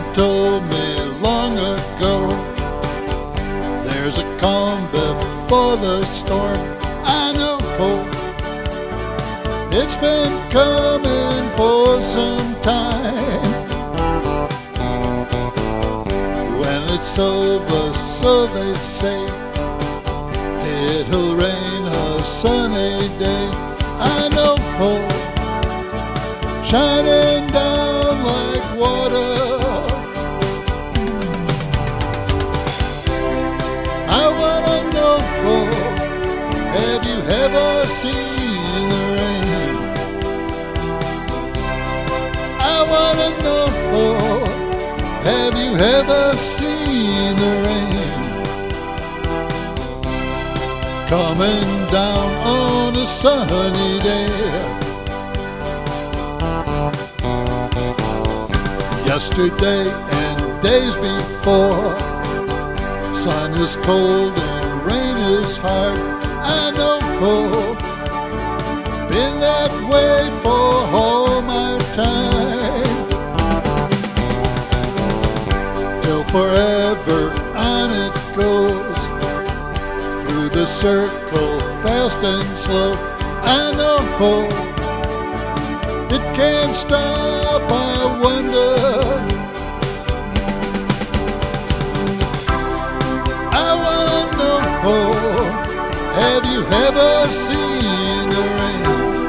told me long ago, there's a calm before the storm. I know it's been coming for some time. When it's over, so they say, it'll rain a sunny day. I know shining down like water. I wanna know, have you ever seen the rain? I wanna know, have you ever seen the rain? Coming down on a sunny day. Yesterday and days before, sun is cold and rain is hard. I know, been that way for all my time. Till forever on it goes, through the circle fast and slow. I know it can't stop, I wonder. I wanna know, have you ever seen the rain?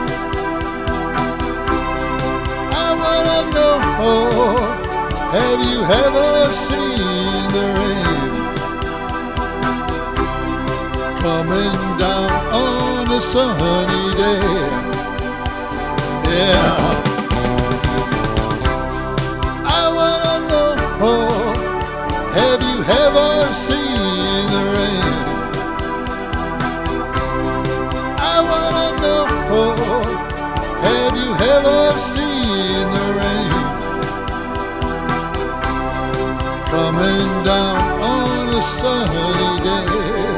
I wanna know, have you ever seen the rain? Coming down on a sunny day. Yeah. I wanna know, have you ever seen the rain? I wanna know, have you ever seen the rain? Coming down on a sunny day.